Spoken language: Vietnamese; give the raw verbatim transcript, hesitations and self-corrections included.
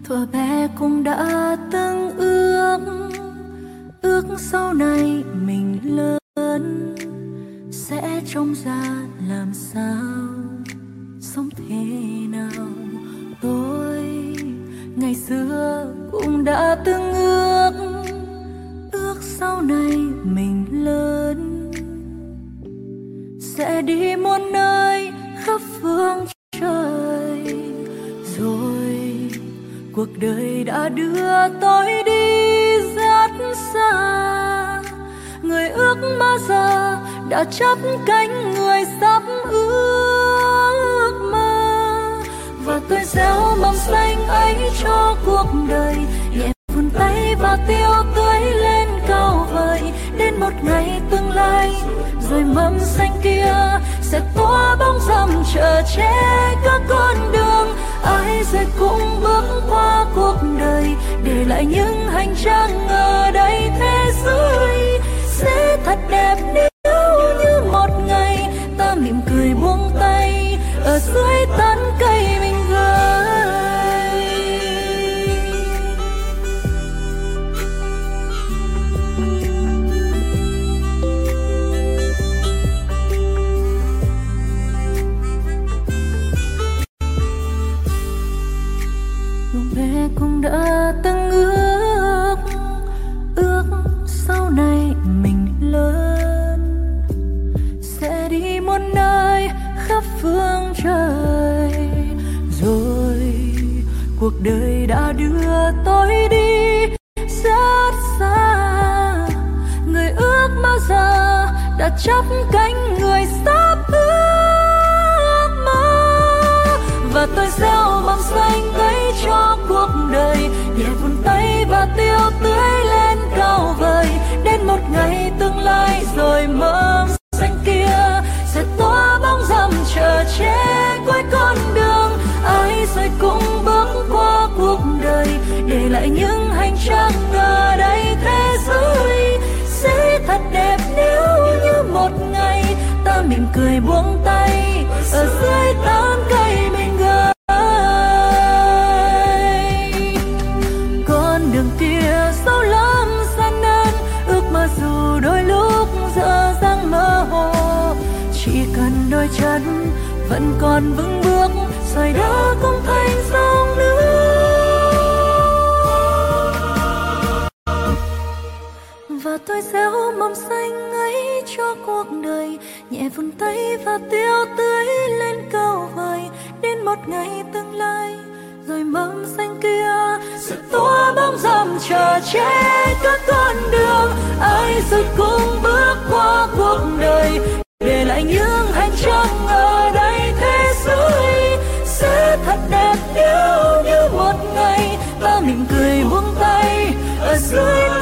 thuở bé cũng đã từng ước, ước sau này mình lớn sẽ trông ra làm sao, sống thế nào. Tôi ngày xưa cũng đã từng ước, ước sau này mình lớn sẽ đi muôn nơi khắp phương trời. Rồi cuộc đời đã đưa tôi đi rất xa, người ước mơ giờ đã chắp cánh người sắp ước mơ. Và tôi gieo mầm xanh ấy cho cuộc đời, nhẹ vươn tay và tiêu tưới lên cao vời. Đến một ngày tương lai rồi mầm xanh kia sẽ tỏa bóng râm chở che các con đường. Ai rồi cũng bước qua cuộc đời, để lại những hành trang ở đây. Thế giới sẽ thật đẹp nếu như một ngày ta mỉm cười buông tay ở dưới tán cây mình gửi. Lúc bé cũng đã từng ước, ước sau này mình lớn sẽ đi muôn nơi khắp phương trời. Rồi cuộc đời đã đưa tôi đi rất xa, người ước mơ giờ đã chắp cánh người sắp ước mơ. Và tôi gieo mầm xanh ấy cho cuộc đời, nhẹ vươn tay và tiêu tưới lên cao vời. Đến một ngày tương lai rồi mầm xanh kia sẽ tỏa bóng râm chở che cuối con đường. Ai rồi cũng bước qua cuộc đời, để lại những hành trang ở đây. Thế giới sẽ thật đẹp nếu như một ngày ta mỉm cười buông tay ở dưới tán cây mình gửi. Con đường kia sâu lắm gian nan, ước mơ dù đôi lúc dở dang mơ hồ. Chỉ cần đôi chân vẫn còn vững bước, rồi đó cũng thành sông nước. Và tôi gieo mầm xanh ấy cho cuộc đời, nhẹ vươn tay và tiêu tưới lên cao vời. Đến một ngày tương lai rồi mầm xanh kia sẽ tỏa bóng râm chở che các con đường. Ai rồi cũng bước qua cuộc đời, để lại những hành trang ở đây. Thế giới sẽ thật đẹp nếu như một ngày ta mỉm cười buông tay ở dưới